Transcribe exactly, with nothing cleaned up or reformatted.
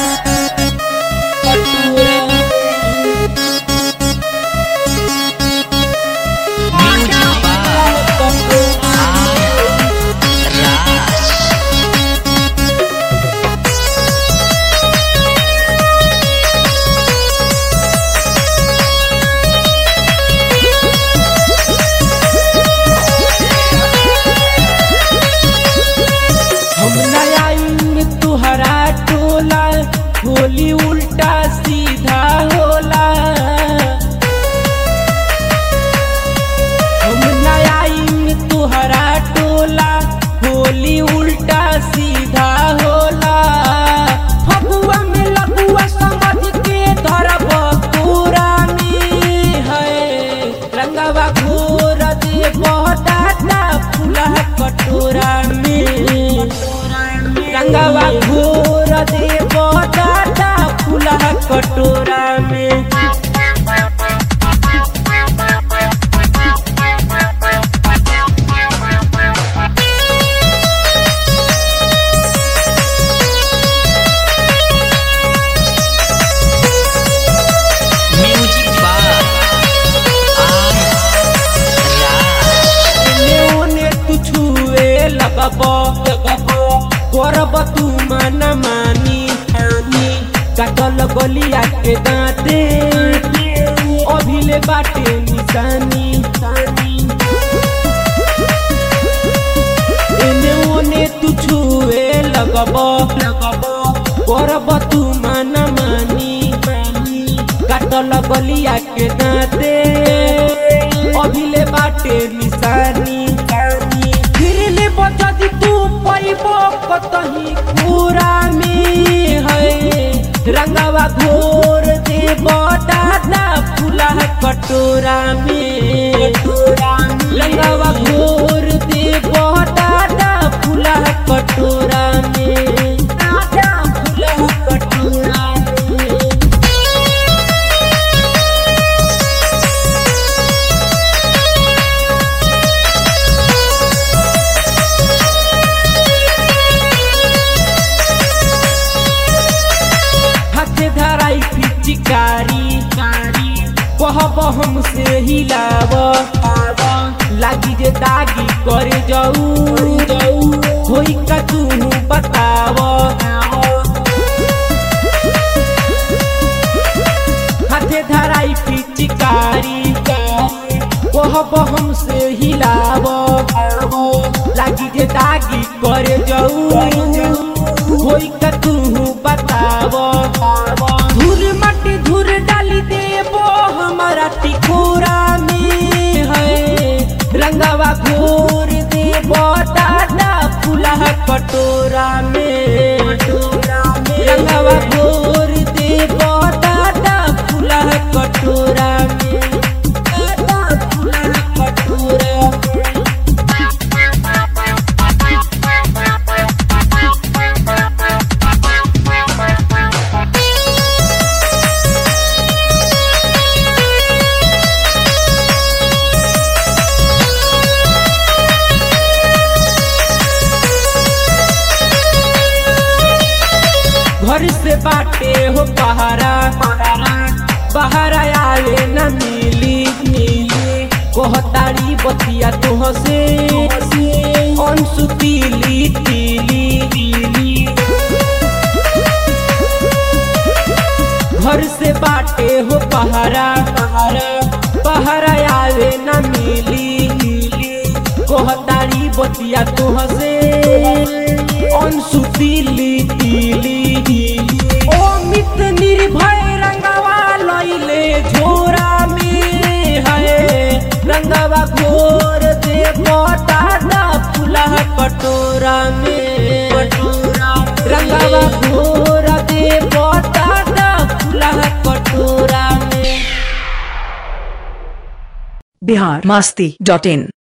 होली उल्टा सीधा होला। हम नया आईन तुहरा टोला, होली उल्टा सीधा होला। फगुआ में लगुआ समझ के धरब पूरा में है, रंगवा घोर दे बहटाता फूला कटोरा में, रंगवा घोर दे बहटाता फूला कटोरा में। करब तू मन मानी काटल गलिया के दाँते अभिले बाटे निशानी। एने ओने तू छुए लगब करब तू मन मानी काटल गलिया के दाँते अभिले बाटे निशानी। बचती तू पैबो कतही पूरा में है, रंगवा घोर दे बटाटा फूला कटोरा में, रंगवा घोर दे बटाटा फूला कटोरा में, फूला कटोरा में। चिकारी कहब हमसे हिलाव लागी जे दागी करे जाऊ होई का तू बताव। हाथे धराई पिचकारी कहब हमसे हिलाव लागी जे दागी करे जाऊ होई का तू बताव। धूर मट्टी धूर डाली देबो हमारा टिकोरा में है, रंगवा घोर देबो टाटा फूला कटोरा में, रंगवा घोर देबो टाटा फूला कटोरा में, टाटा फूला कटोरा में। घर से बाटे हो पहारा बाहर आए न मिली कहतारी बतिया तुह से अंशु तीली तीली। घर से बाटे हो पहारा बाहर आए न मिली कहतारी बतिया तुह से अंशु तीली तीली। अमित निर्भय रंगवा लैले झोरा में है, रंगवा घोर दे बटाटा फूला कटोरा में, रंगवा घोर दे बटाटा फूला कटोरा में। बिहार मस्ती डॉट इन।